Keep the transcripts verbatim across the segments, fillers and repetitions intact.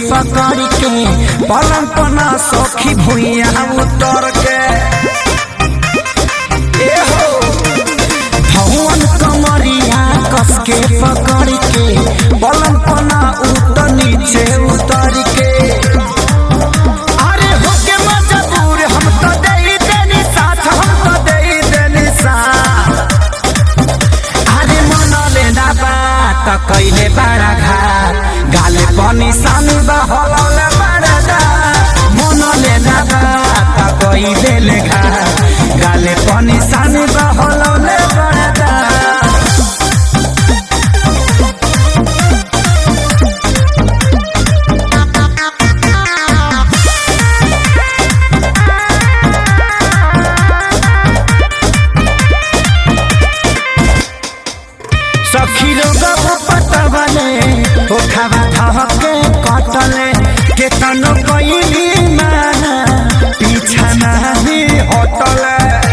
पकड़ के पलंग पना सखी भुइया उतर के ए हो धवन कमरिया कस के पकड़ के पलंग पना उतर नीचे उतर के अरे होके मजबूर हम तो दे देनी साथ हम तो दे देनी साथ अरे मन लेना बात कैले बड़ा घाट गाले पानी सानी बहलौले बड़ा मन लेना बात कैले ले घाट गाले पानी सानी बहलौले बड़ा सखी लोग पटवले ओ खावा धके कटले केतनो कइली माना पीछा नाही हटले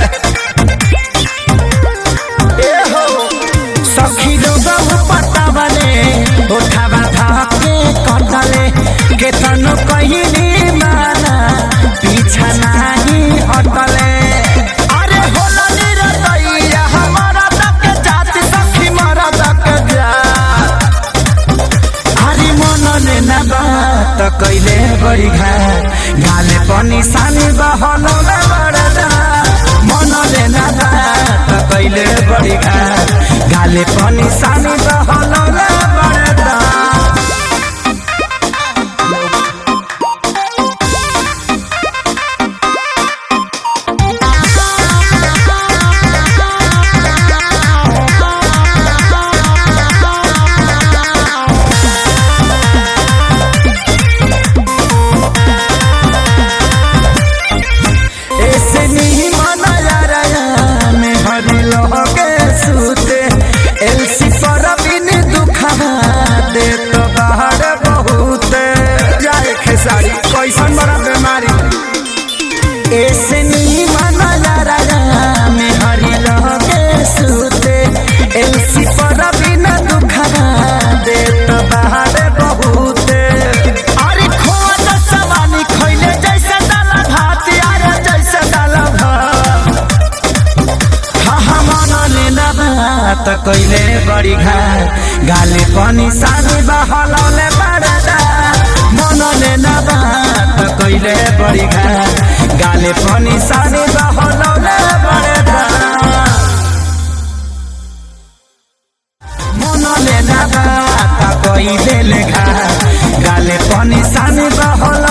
ए हो सखी लोग पटवले ओ खावा धके कटले केतनो कइली माना पीछा नाही हटले अरे होला निरतैया हमारा तक जाति सखी मारा तक जा अरे मन लेना बात कैले बड़ी घाट गाले पनि सानी बहलौले बड़ा मन लेना बात कैले बड़ी घाट गाले पनि सानी बहलौले बड़ा एलसी पर बिन दुखा दे तो बाहर बहुत जाए खेसारी कैसन बड़ा बीमारी ऐसे नहीं माना राजा में हरी लगे सूते एलसी पर बिन दुखा दे तो बाहर बहुत अरे खोद सवानी खैले जैसे दाल भात यार जैसे दाल भात हाँ हाँ मन लेना बात कैले बड़ी घाट गाले पनि सानी बहलौले बड़ा मन लेना बात कैले बड़ी घाट गाले पनि सानी बहलौले बड़ा मन लेना बात कैले घाट गाले पनि सानी बहलौले